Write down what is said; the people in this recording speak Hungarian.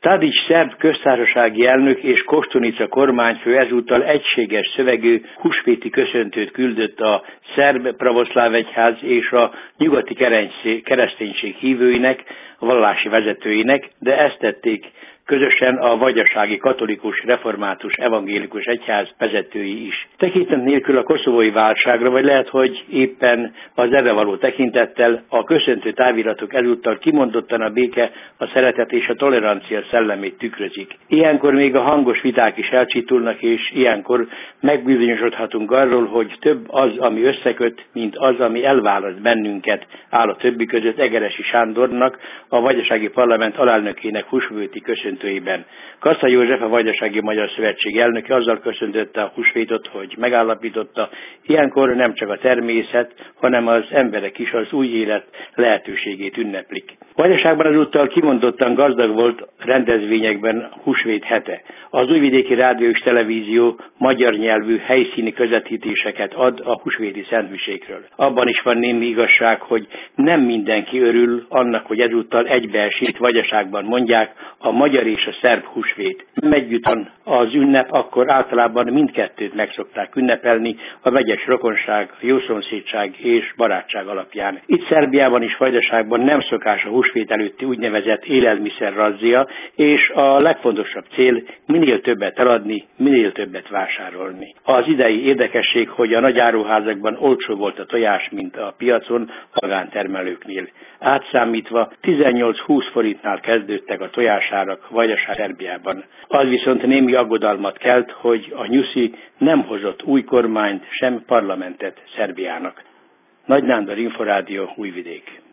Tadić szerb köztársasági elnök és Koštunica kormányfő ezúttal egységes szövegű húsvéti köszöntőt küldött a szerb pravoszláv egyház és a nyugati kereszténység hívőinek, a vallási vezetőinek, de ezt tették közösen a vajdasági katolikus, református, evangélikus egyház vezetői is. Tekintet nélkül a koszovói válságra, vagy lehet, hogy éppen az erre való tekintettel a köszöntő táviratok ezúttal kimondottan a béke, a szeretet és a tolerancia szellemét tükrözik. Ilyenkor még a hangos viták is elcsitulnak, és ilyenkor megbizonyosodhatunk arról, hogy több az, ami összeköt, mint az, ami elválaszt bennünket, áll a többi között Egeresi Sándornak, a Vajdasági Parlament alelnökének húsvéti köszöntőjében. Kassa József, a Vajdasági Magyar Szövetség elnöke azzal köszöntötte a húsvétot, hogy megállapította, ilyenkor nem csak a természet, hanem az emberek is az új élet lehetőségét ünneplik. Vajdaságban azúttal kimondottan gazdag volt rendezvényekben húsvét hete. Az Újvidéki Rádió és Televízió magyar nyelvű helyszíni közvetítéseket ad a húsvéti szentmisékről. Abban is van némi igazság, hogy nem mindenki örül annak, hogy ezúttal egybeesít Vajdaságban mondják a magyar és a szerb húsvét. Nem együtt van az ünnep, akkor általában mindkettőt meg szokták ünnepelni a vegyes rokonság, a jószomszédság és barátság alapján. Itt Szerbiában és Vajdaságban nem szokás a húsvét előtti úgynevezett élelmiszerrazzia, és a legfontosabb cél minél többet eladni, minél többet vásárolni. Az idei érdekesség, hogy a nagy áruházakban olcsó volt a tojás, mint a piacon a magántermelőknél. Átszámítva 18-20 forintnál kezdődtek a tojásárak Vajdaság Szerbiában. Az viszont némi aggodalmat kelt, hogy a nyuszi nem hozott új kormányt, sem parlamentet Szerbiának. Nagy Nándor, Inforádió, Újvidék.